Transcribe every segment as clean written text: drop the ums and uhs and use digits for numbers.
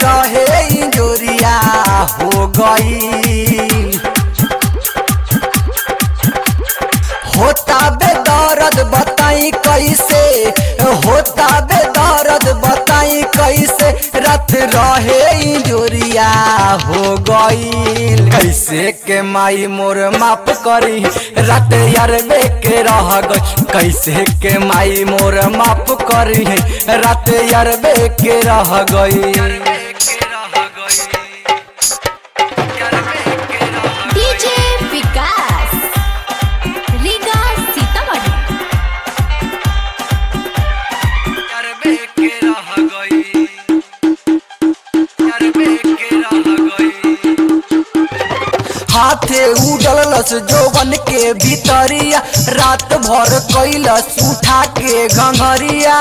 रहे इंजोरिया हो गई। होता बेदर्द बताई कैसे, होता बेदर्द बताई कैसे, रात रहे इंजोरिया हो गई। कैसे के माई मोर माफ करी, रात यार बेके रह गई। कैसे के माई मोर माफ करी, रात यार बेके रह गई। हाथे उड़लस जौवन के भीतरिया, रात भर कैलस उठा के घंघरिया।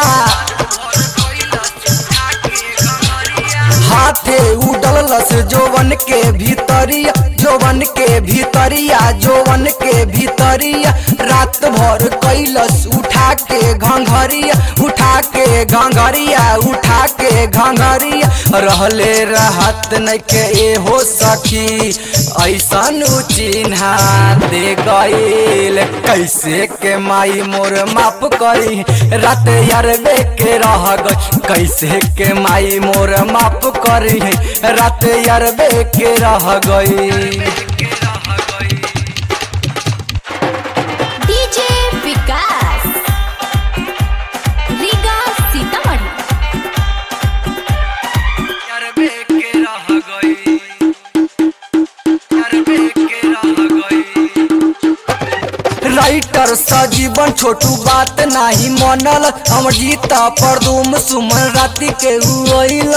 हाथे उड़लस जौवन के भीतरिया, जौवन के भीतरिया, जौवन के भीतरिया, रात भर कैलस उठा के घंघरिया, उठा के घंघरिया, उठा के घंघरिया। रहले रहत नहीं के ए हो सखी, ऐसन चिन्हा दे गईल। कैसे के माई मोर माफ करी, रात यार बेके रह गई। कैसे के माई मोर माफ करी, रात यार बेके रह गई। राइटर सजीवन छोटू बात नाही मनल, हम जीता परदुम सुमन राति के हुईल।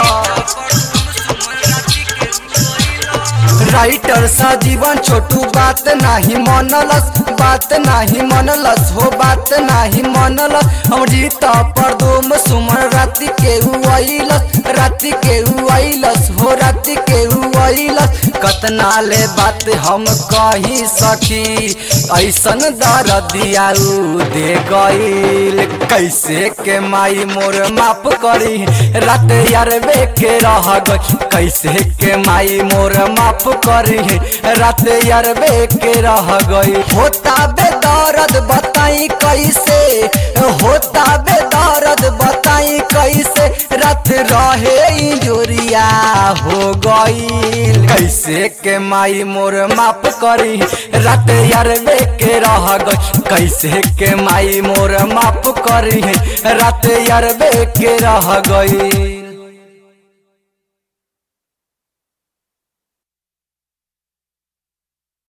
राइटर सजीवन छोटू बात नाही मनलस, बात नाही मनलस हो, बात नाही मनलस। हम जीता परदुम सुमन राति के हुईलस, राति के हुईलस हो, राति के हुईलस। कतना ले बात हम कही सखी, ऐसन दर्दिया दे गईल। कैसे के माई मोर माफ करी, रात यार बेके रह गई। कैसे के माई मोर माफ करी, रात यार बेके रह गई। होता बेदर्द बताई कैसे, होता बेदर्द बताई कैसे, रात रहे इंजोरिया हो गई। कैसे के माई मोर माफ करी, रात यार बेके रह गई। कैसे के माई मोर माफ करी, रात यार बेके रह गई।